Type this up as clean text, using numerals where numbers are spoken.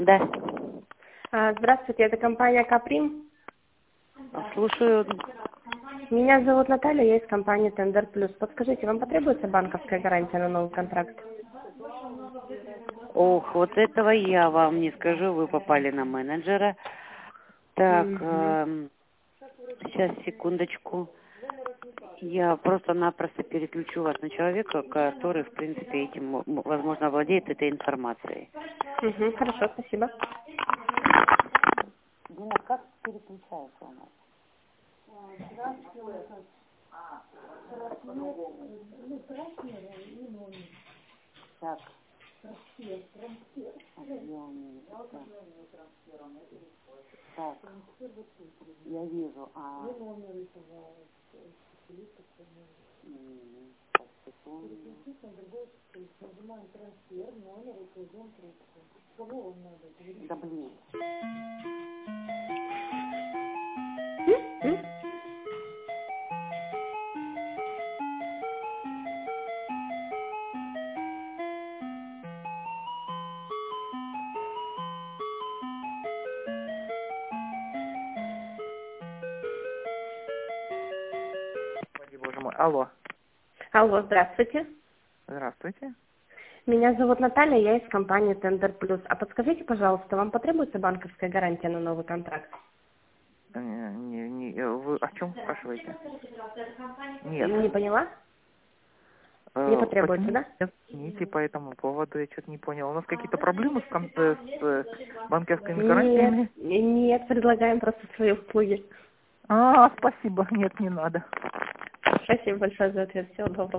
Да. Здравствуйте, это компания Каприм. Слушаю. Меня зовут Наталья, я из компании Тендер Плюс. Подскажите, вам потребуется банковская гарантия на новый контракт? Ох, вот этого я вам не скажу, вы попали на менеджера. Так, сейчас, секундочку. Я просто-напросто переключу вас на человека, который, в принципе, этим, возможно, владеет этой информацией. Хорошо, спасибо. Дина, как переключается у нас? Так. Так, я вижу, Да блин. Господи, боже мой. Алло. Алло, здравствуйте. Здравствуйте. Меня зовут Наталья, я из компании Тендер Плюс. А подскажите, пожалуйста, вам потребуется банковская гарантия на новый контракт? Вы о чем спрашиваете? Нет. Не поняла? Не потребуется, Почему да? извините по этому поводу? Я что-то не понял. У нас какие-то проблемы с банковскими гарантиями? Нет, предлагаем просто свои услуги. Спасибо. Нет, не надо. Спасибо большое за ответ. Всего доброго.